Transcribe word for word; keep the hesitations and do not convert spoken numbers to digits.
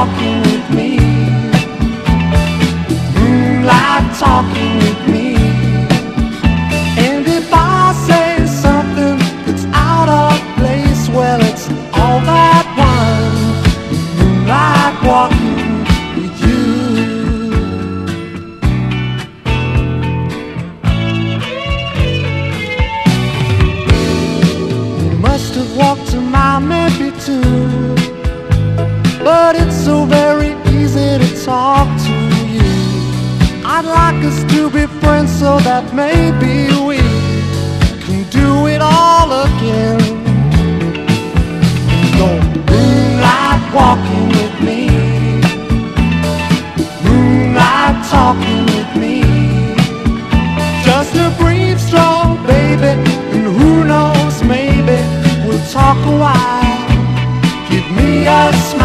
walking with me. Moonlight talking with me. And if I say something that's out of place, well, it's all that one. Moonlight walking with you. You must have walked a mile, maybe two, but it's so very easy to talk to you. I'd like us to be friends so that maybe we can do it all again. Go moonlight walking with me. Moonlight talking with me. Just a brief stroll, baby, and who knows, maybe we'll talk a while. Give me a smile.